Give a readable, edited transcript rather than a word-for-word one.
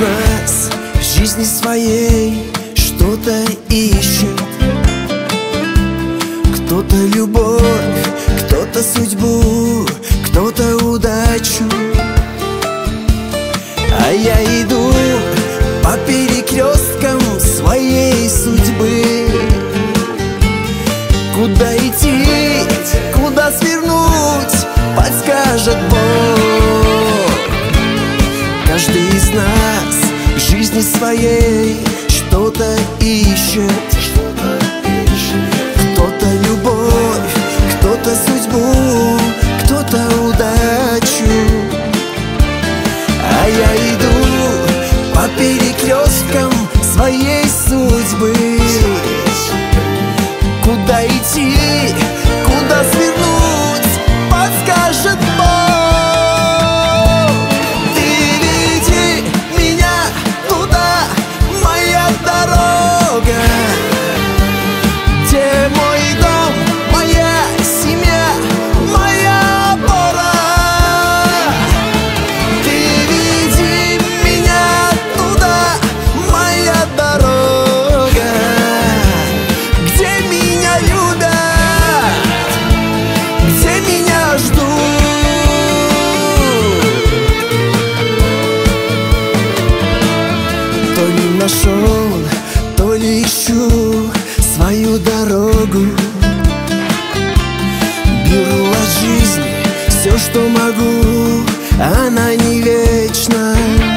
нас в жизни своей что-то ищет. Кто-то любовь, кто-то судьбу, кто-то удачу. А я иду по перекресткам своей судьбы. Куда идти, куда свернуть, подскажет Бог. Каждый из нас в жизни своей что-то ищет. Кто-то любовь, кто-то судьбу, кто-то удачу. А я иду по перекресткам своей судьбы. Куда идти, куда свернуть, подскажет Бог. Ты веди меня туда, моя дорога, где мой дом, моя семья, моя опора. Ты веди меня туда, моя дорога, где меня любят, где меня ждут. То ли нашел, то ли ищу свою дорогу. Беру от жизни все, что могу, она не вечна.